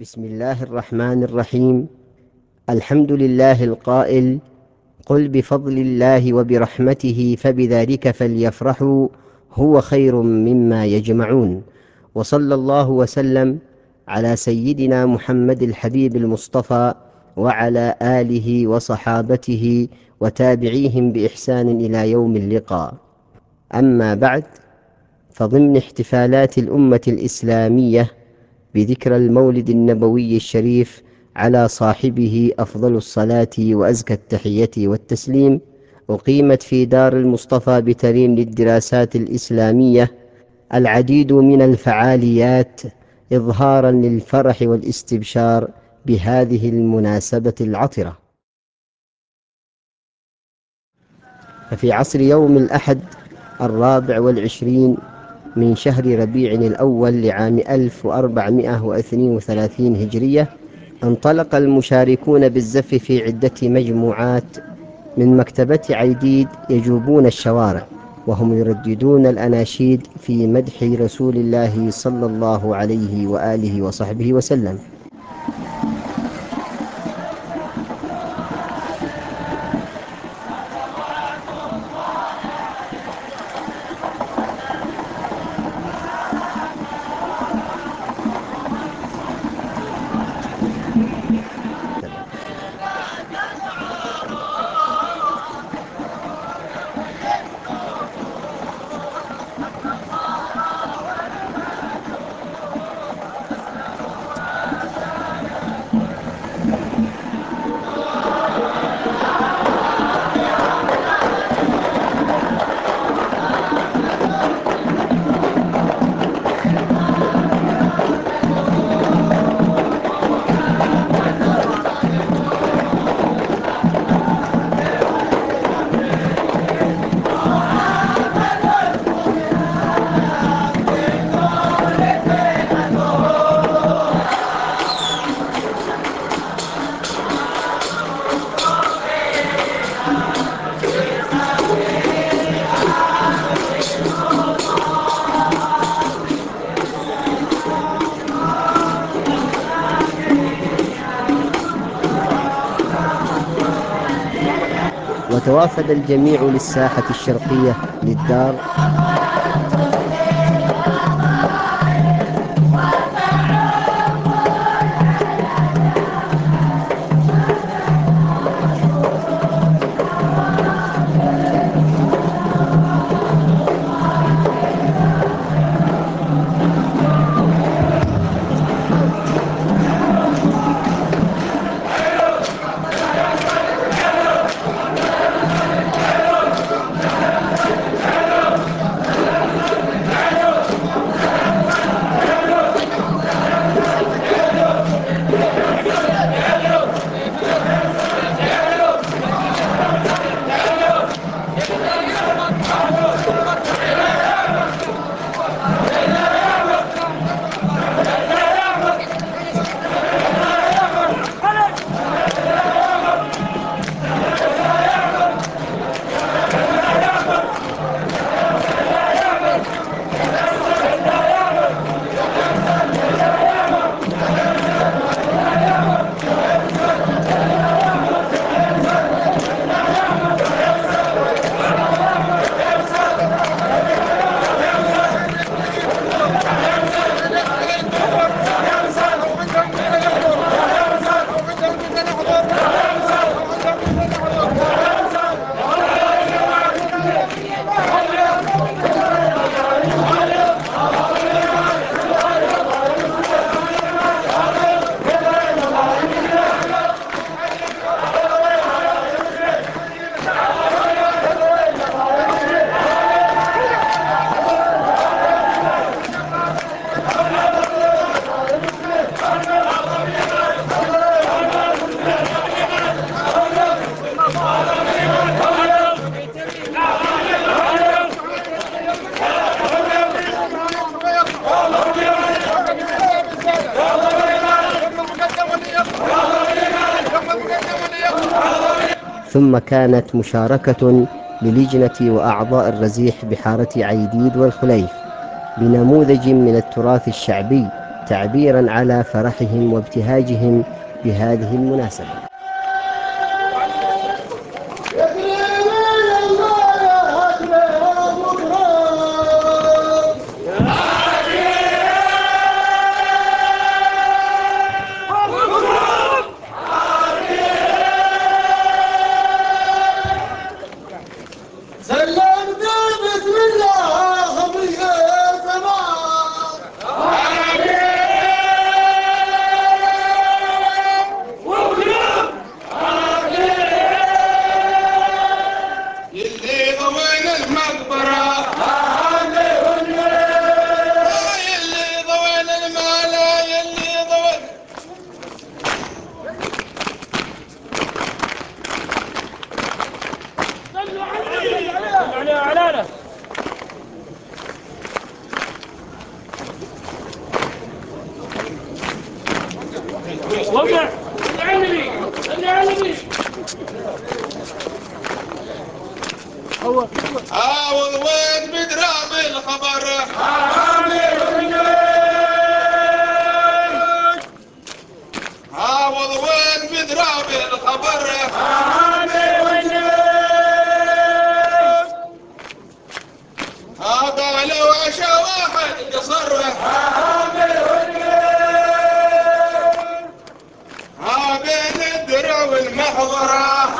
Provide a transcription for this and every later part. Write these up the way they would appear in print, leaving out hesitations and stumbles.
بسم الله الرحمن الرحيم. الحمد لله القائل: قل بفضل الله وبرحمته فبذلك فليفرحوا هو خير مما يجمعون. وصلى الله وسلم على سيدنا محمد الحبيب المصطفى وعلى آله وصحابته وتابعيهم بإحسان إلى يوم اللقاء. أما بعد، فضمن احتفالات الأمة الإسلامية بذكرى المولد النبوي الشريف على صاحبه أفضل الصلاة وأزكى التحية والتسليم، أقيمت في دار المصطفى بترين للدراسات الإسلامية العديد من الفعاليات إظهارا للفرح والاستبشار بهذه المناسبة العطرة. ففي عصر يوم الأحد 24 من شهر ربيع الأول لعام 1432 هجرية، انطلق المشاركون بالزف في عدة مجموعات من مكتبة عيديد يجوبون الشوارع، وهم يرددون الأناشيد في مدح رسول الله صلى الله عليه وآله وصحبه وسلم. وتوافد الجميع للساحة الشرقية للدار ثم كانت مشاركة للجنة وأعضاء الرزيح بحارة عيديد والخليف بنموذج من التراث الشعبي تعبيرا على فرحهم وابتهاجهم بهذه المناسبة. عاوض وين بدراب الخبر عاوض وين بدراب الخبر قالوا عشا واحد قصر بين الدرع والمحضره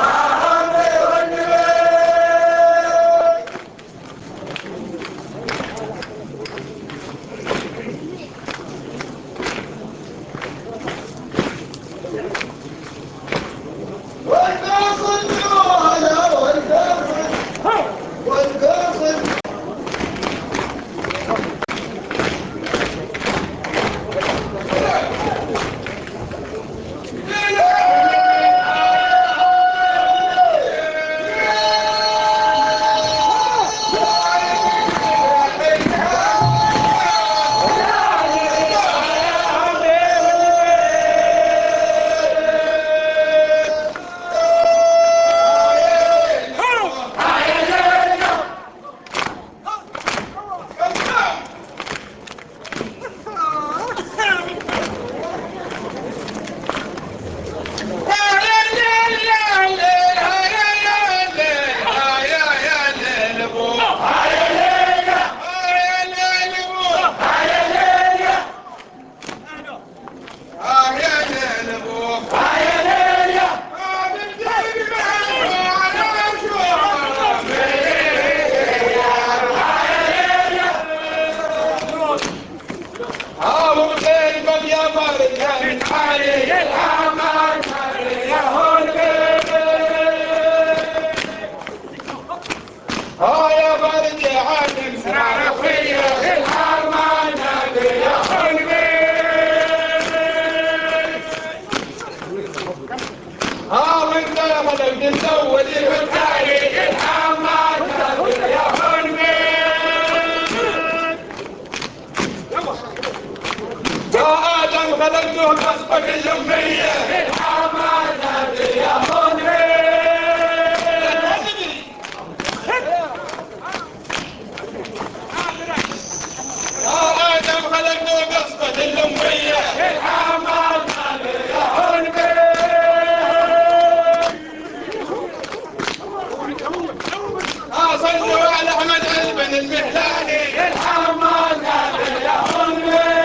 خلقتهم أسبق الأمية الحمادة يا منير آدم خلقتهم أسبق الأمية الحمادة يا منير صلوا على أحمد بن المهلاني الحمادة يا منير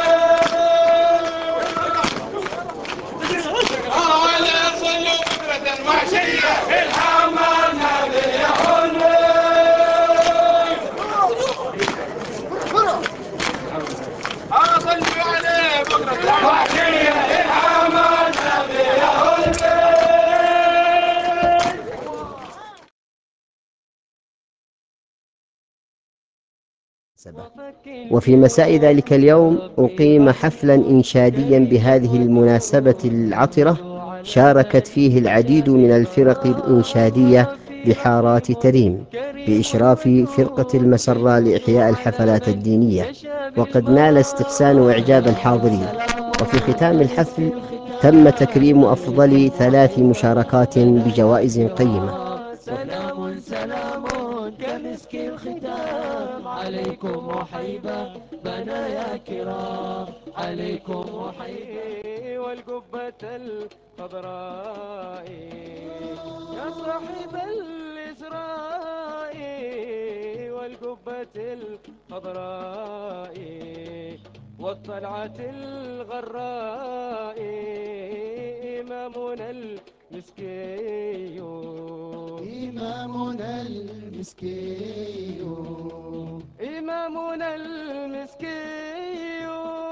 وفي مساء ذلك اليوم أقيم حفلا إنشاديا بهذه المناسبة العطرة شاركت فيه العديد من الفرق الإنشادية بحارات تريم بإشراف فرقة المسرة لإحياء الحفلات الدينية، وقد نال استحسان وإعجاب الحاضرين. وفي ختام الحفل تم تكريم أفضل 3 مشاركات بجوائز قيمة. سلام سلام كمسك الختام عليكم وحيبة بنا يا كرام عليكم وحيبة والقبة الخضراء يا صاحب الإسراء والقبة الخضراء والطلعة الغراء إمامنا المسكي إمامنا المسكي إمامنا المسكي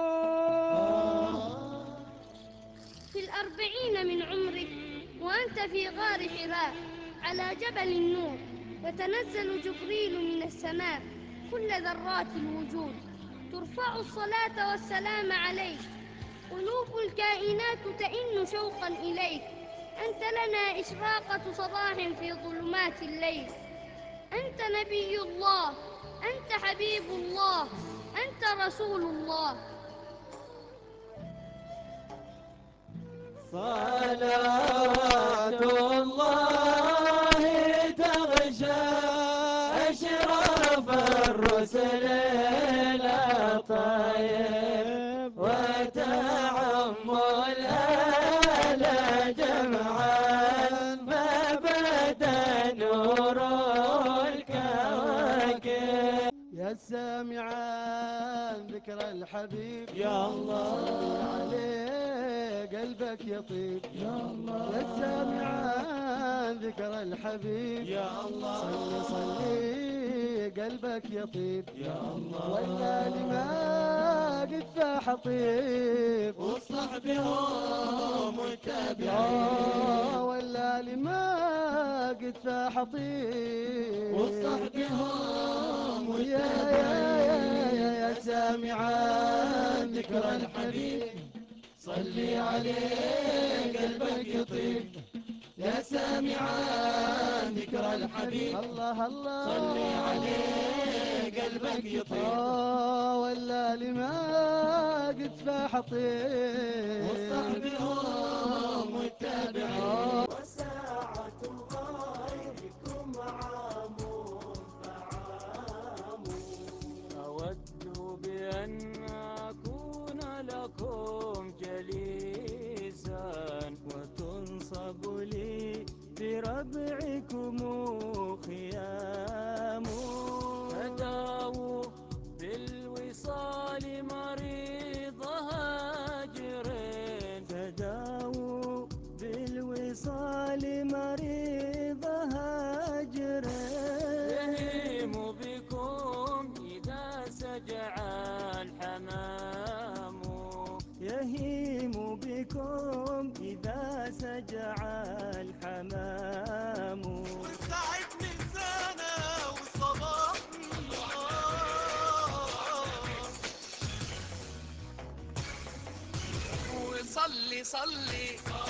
في الأربعين من عمرك وأنت في غار حراء على جبل النور يتنزل جبريل من السماء كل ذرات الوجود ترفع الصلاة والسلام عليك قلوب الكائنات تئن شوقا إليك أنت لنا إشراقة صباح في ظلمات الليل أنت نبي الله أنت حبيب الله أنت رسول الله صلوات الله تغشى أشرف الرسل الأطيب وتعم الآل جمعا فبدا نور الكواكب يا سامعا ذكر الحبيب يا الله صلي عليه قلبك يطيب يا الله يا سامعا ذكر الحبيب يا الله صلي صلي قلبك يطيب يا الله ولا لما قد فاح طيب وصحبهم متابعين ولا لما قد فاح طيب وصحبهم يا سامعا ذكر الحبيب صلي عليه قلبك يطيب يا سامعا ذكر الحبيب الله الله صلي عليه قلبك يطيب ولا لما قد فاح طيب وصحبهم متابعين وساعة غائبكم عام فعام أود بأن أكون لكم جليسا وتنصب لي بربعكم خيام تداووا بالوصال مريض هاجرين تداووا بالوصال مريض هاجرين يهيم بكم إذا سجع الحمام يهيم بكم إذا سجع الحمام والتعب من سنة والصباح من وصلي صلي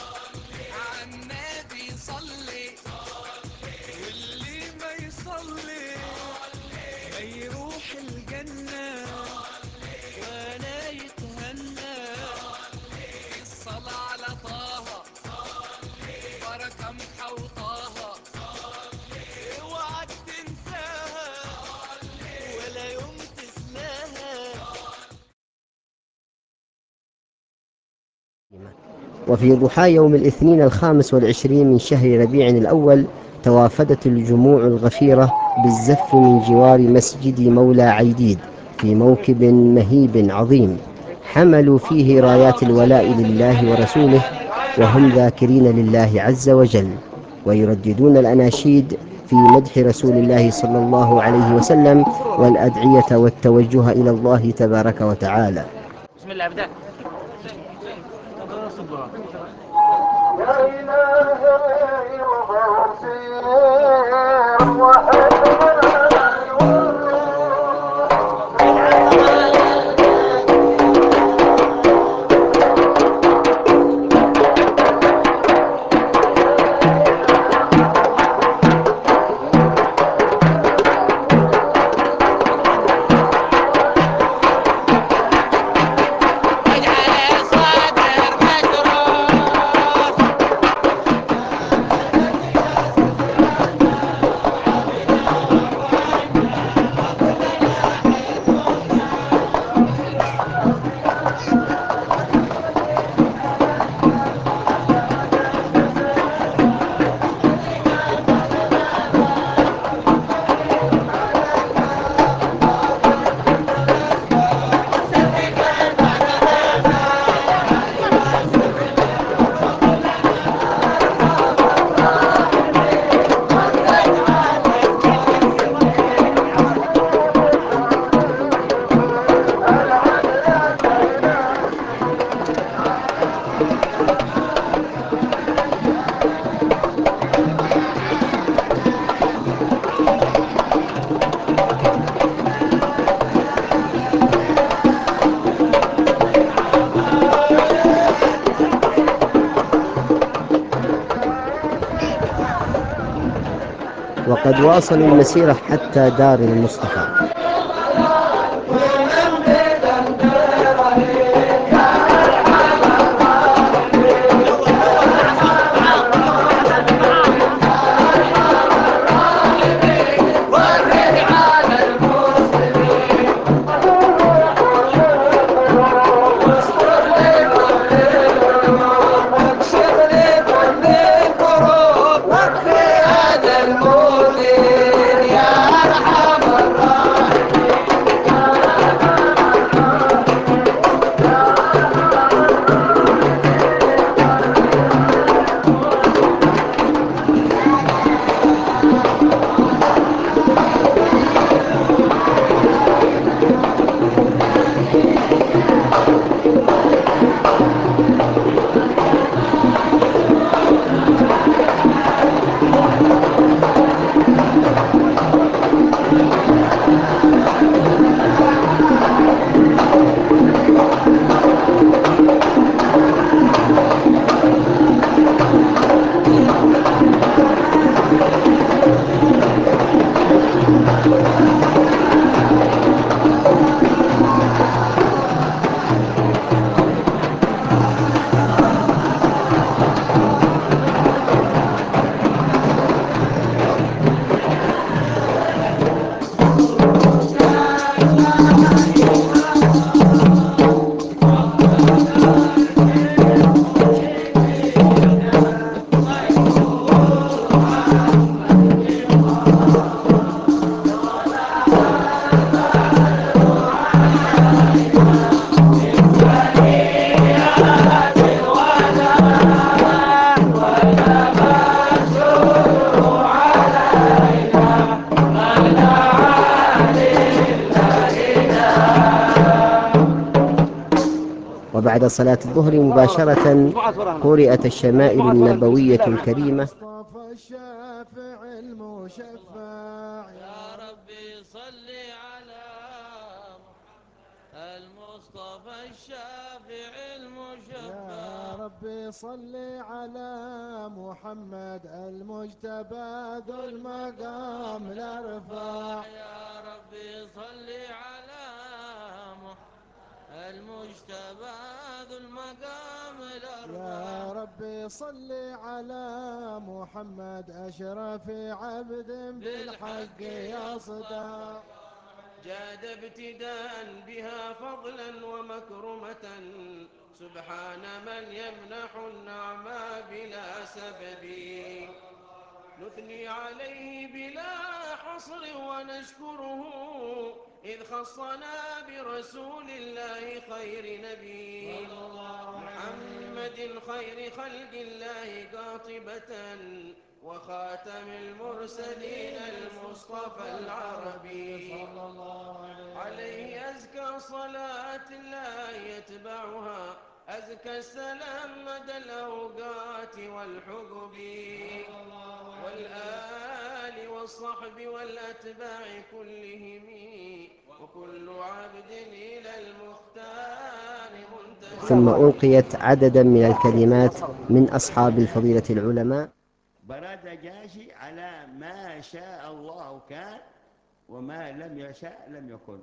عالنبي صلي واللي ما يصلي ما يروح الجنة ولا يتهنى الصلاة على طه بركة محوطاها اوعى تنساها ولا يوم تسلاها. وفي ضحى يوم الاثنين 25 من شهر ربيع الأول توافدت الجموع الغفيرة بالزف من جوار مسجد مولى عيديد في موكب مهيب عظيم حملوا فيه رايات الولاء لله ورسوله وهم ذاكرين لله عز وجل ويرددون الأناشيد في مدح رسول الله صلى الله عليه وسلم والأدعية والتوجه إلى الله تبارك وتعالى. بسم الله ابدأ. يا إلهي وغفير وقد واصلوا المسيرة حتى دار المصطفى. وبعد صلاة الظهر مباشرة قرأت الشمائل النبوية الكريمة. المصطفى الشافع المشفع يا ربي صل على المصطفى الشافع المشفع يا ربي صل على محمد المجتبى ذو المقام الارفع يا ربي صل على المجتبى ذو المقام الأرفع يا ربي صل على محمد أشرف عبد بالحق يصدى جاد ابتداء بها فضلا ومكرمة سبحان من يمنح النعمى بلا سبب نثني عليه بلا حصر ونشكره إذ خصنا برسول الله خير نبي محمد خير خلق الله قاطبة وخاتم المرسلين المصطفى العربي عليه أزكى صلاة الله يتبعها أزكى السلام مدى الأوقات والحقب والآل والصحب والأتباع كلهم وكل عبد إلى المختار منتهى. ثم ألقيت عددا من الكلمات من أصحاب الفضيلة العلماء. برد جاشي على ما شاء الله كان وما لم يشاء لم يكن،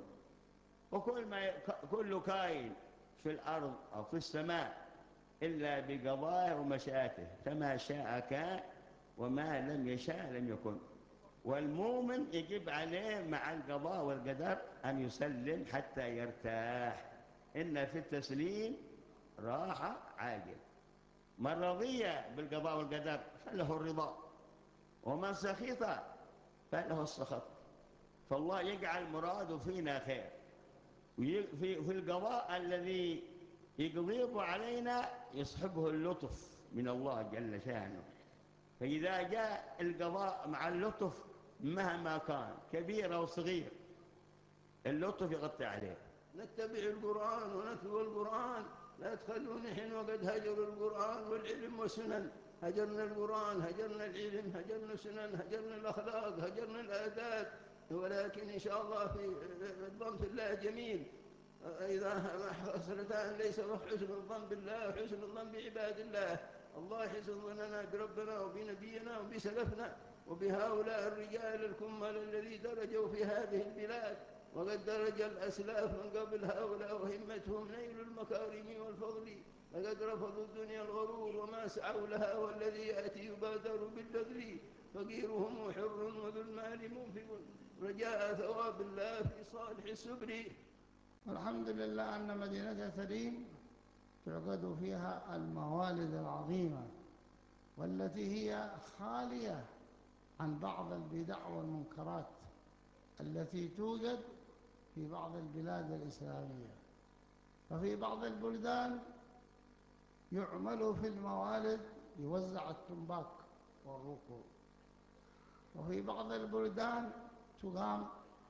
كل كائن في الأرض أو في السماء إلا بقضائه ومشيئته، فما شاء كان وما لم يشاء لم يكن. والمؤمن يجب عليه مع القضاء والقدر أن يسلم حتى يرتاح، إن في التسليم راحة عاجل. من رضي بالقضاء والقدر فله الرضا، ومن سخط فله السخط. فالله يجعل مراده فينا خير، في القضاء الذي يقضيه علينا يصحبه اللطف من الله جل شانه. فإذا جاء القضاء مع اللطف مهما كان كبير أو صغير اللطف يغطي عليه. نتبع القرآن ونتلو القرآن، لا تخلون حين وقد هجروا القرآن والعلم والسنن. هجرنا القرآن، هجرنا العلم، هجرنا السنن، هجرنا الأخلاق، هجرنا الآداب، ولكن إن شاء الله في الظن في الله جميل. إذا خسرتان ليس حسن الظن بالله وحسن الظن بعباد الله. الله يحسن ظننا بربنا وبنبينا وبسلفنا، وبهؤلاء الرجال الكمل الذي درجوا في هذه البلاد، وقد درج الأسلاف من قبل هؤلاء وهمتهم نيل المكارم والفضل، لقد رفضوا الدنيا الغرور وما سعوا لها، والذي يأتي يبادر بالبذل، فقيرهم حر وذو المال منفق، رجاء ثواب الله في صالح السبل. الحمد لله أن مدينة ثريم تعقد فيها الموالد العظيمة، والتي هي خالية عن بعض البدع والمنكرات التي توجد في بعض البلاد الإسلامية. ففي بعض البلدان يعمل في الموالد يوزع التنباك والرقوق، وفي بعض البلدان تقام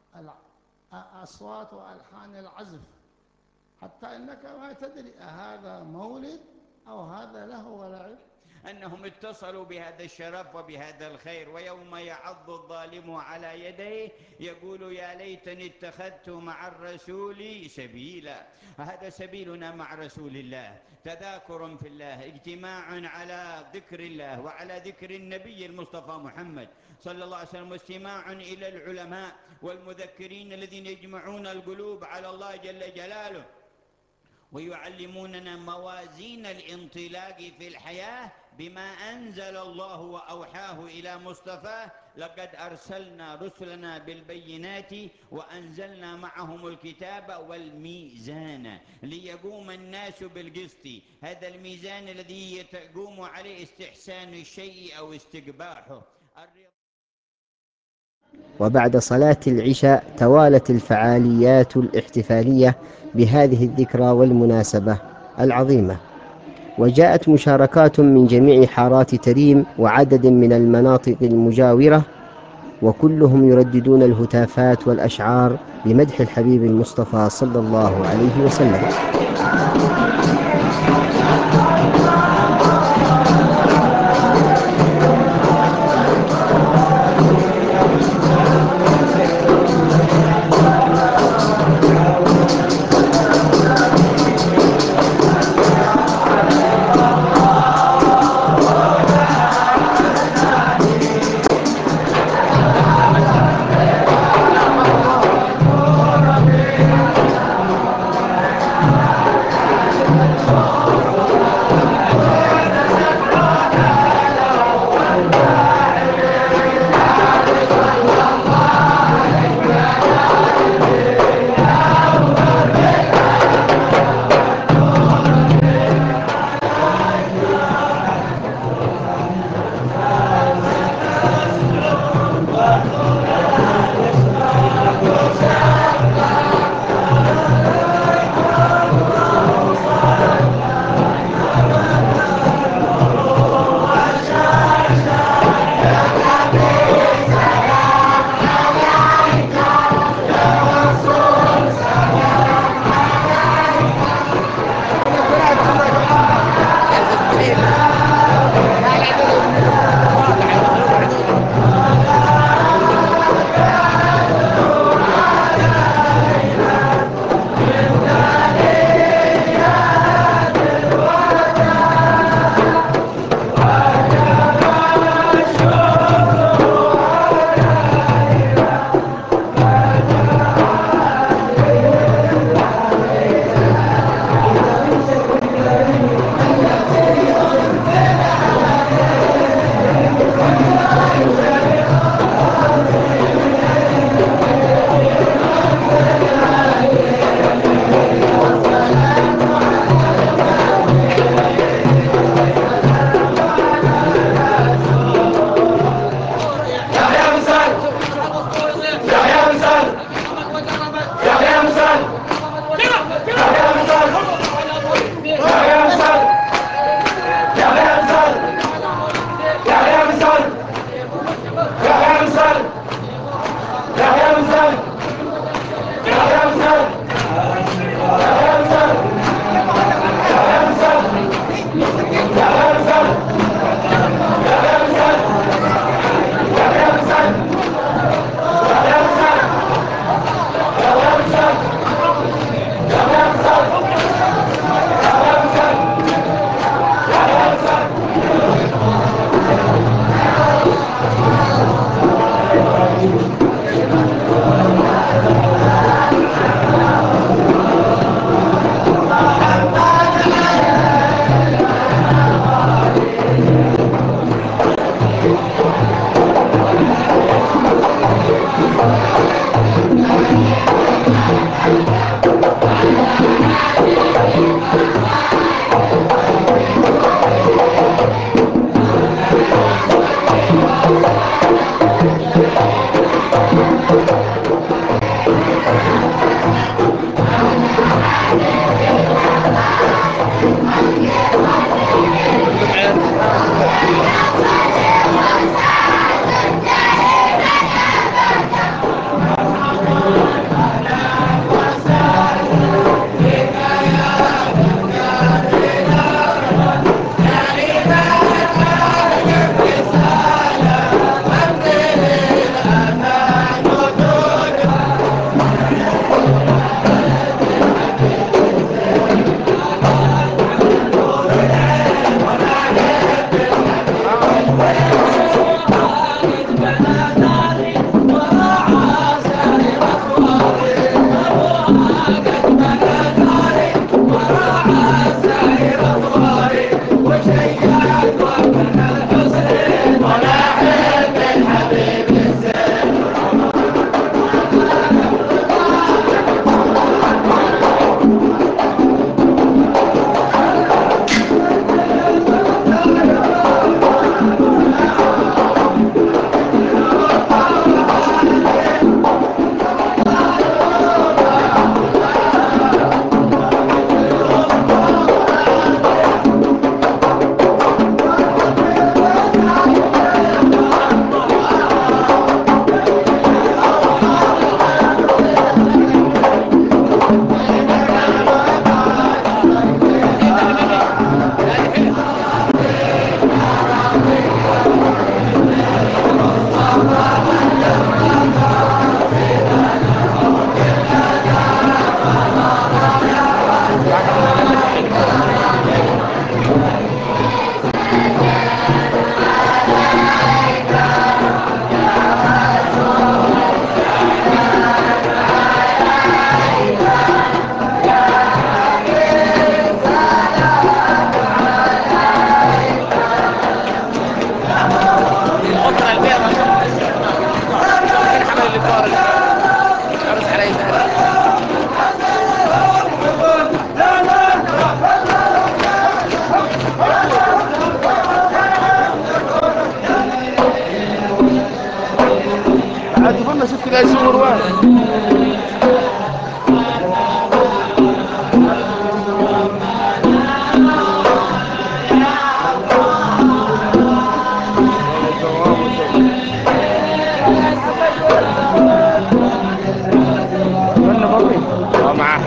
أصوات وألحان العزف، حتى إنك ما تدري هذا مولد أو هذا لهو ولعب. أنهم اتصلوا بهذا الشرف وبهذا الخير، ويوم يعض الظالم على يديه يقول يا ليتني اتخذت مع الرسول سبيلا. هذا سبيلنا مع رسول الله، تذاكر في الله، اجتماع على ذكر الله وعلى ذكر النبي المصطفى محمد صلى الله عليه وسلم، واستماع إلى العلماء والمذكرين الذين يجمعون القلوب على الله جل جلاله، ويعلموننا موازين الانطلاق في الحياة بما أنزل الله وأوحاه إلى مصطفاه. لقد أرسلنا رسلنا بالبينات وأنزلنا معهم الكتاب والميزان ليقوم الناس بالقسط. هذا الميزان الذي يقوم عليه استحسان الشيء أو استقباحه. وبعد صلاة العشاء توالت الفعاليات الاحتفالية بهذه الذكرى والمناسبة العظيمة، وجاءت مشاركات من جميع حارات تريم وعدد من المناطق المجاورة، وكلهم يرددون الهتافات والأشعار بمدح الحبيب المصطفى صلى الله عليه وسلم.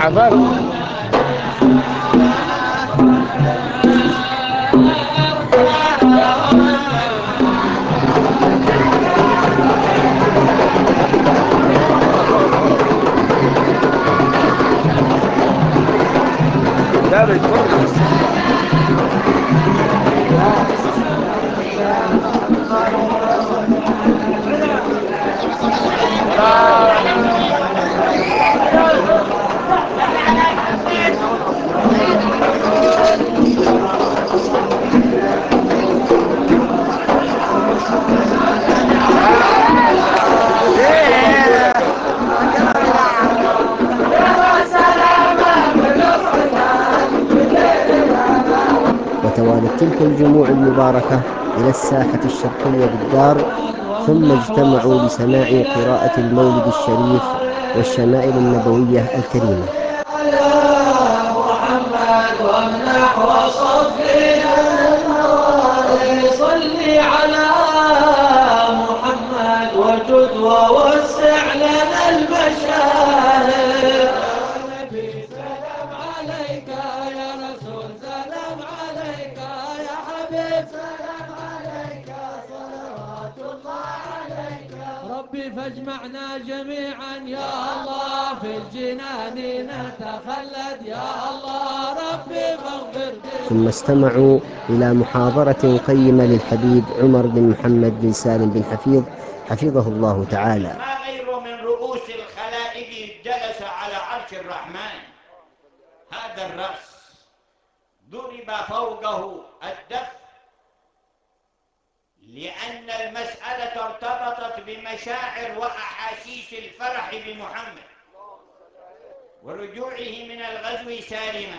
حضرت. ده بيكون وتوالت تلك الجموع المباركة إلى الساحة الشرقية بالدار، ثم اجتمعوا لسماع قراءة المولد الشريف والشمائل النبوية الكريمة. محمد وامنح وصفنا النوار صل على محمد وجد ووسع لنا المشاهد. سلام عليك يا رسول، سلام عليك يا حبيب، سلام عليك صلوات الله عليك. ربي فاجمعنا جميعا يا الله في الجنان نتخلد يا الله. ربي فاغفر. ثم استمعوا إلى محاضرة قيمة للحبيب عمر بن محمد بن سالم بن حفيظ حفظه الله تعالى. ما غير من رؤوس الخلائق جلس على عرش الرحمن. هذا الرأس ضرب فوقه الدف، لأن المسألة ارتبطت بمشاعر وأحاسيس الفرح بمحمد ورجوعه من الغزو سالما.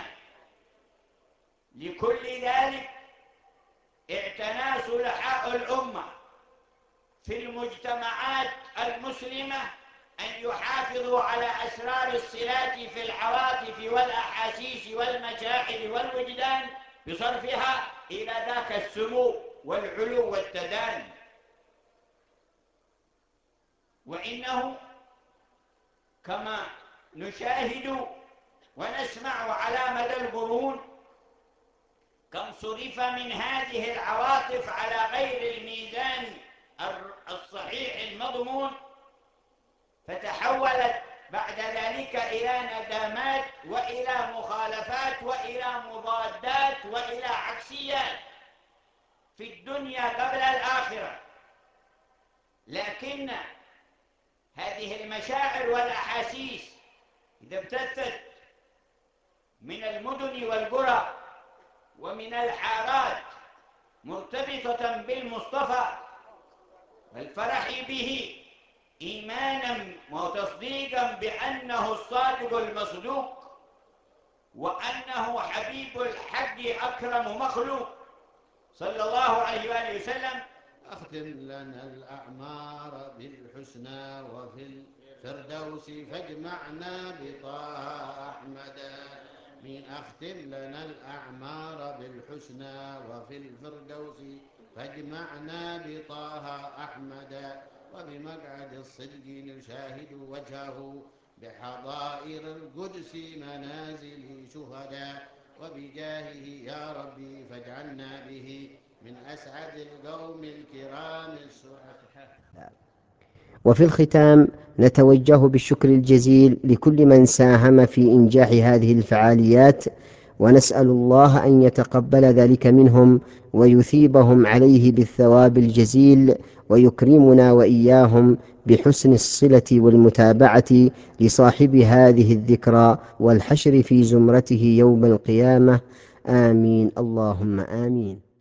لكل ذلك اعتنى صلحاء الأمة في المجتمعات المسلمة أن يحافظوا على أسرار الصلات في العواطف والأحاسيس والمشاعر والوجدان بصرفها إلى ذاك السمو والعلو والتداني. وإنه كما نشاهد ونسمع على مدى القرون كم صرف من هذه العواطف على غير الميزان الصحيح المضمون، فتحولت بعد ذلك إلى ندامات وإلى مخالفات وإلى مضادات وإلى عكسيات في الدنيا قبل الآخرة. لكن هذه المشاعر والأحاسيس إذا ابتثت من المدن والقرى ومن الحارات مرتبطة بالمصطفى والفرح به إيمانا وتصديقا بأنه الصادق المصدوق وأنه حبيب الحق أكرم مخلوق صلى الله عليه وآله وسلم. أختم لنا الأعمار بالحسنى وفي الفردوس فاجمعنا بطه أحمد. من أختم لنا الأعمار بالحسنى وفي الفردوس فاجمعنا بطه أحمد. وبمقعد الصدق نشاهد وجهه بحضائر القدس منازل شهداء. وبجاهه يا ربي فاجعلنا به من أسعد القوم الكرام السعداء. وفي الختام نتوجه بالشكر الجزيل لكل من ساهم في إنجاح هذه الفعاليات، ونسأل الله أن يتقبل ذلك منهم ويثيبهم عليه بالثواب الجزيل، ويكرمنا وإياهم بحسن الصلة والمتابعة لصاحب هذه الذكرى والحشر في زمرته يوم القيامة. آمين اللهم آمين.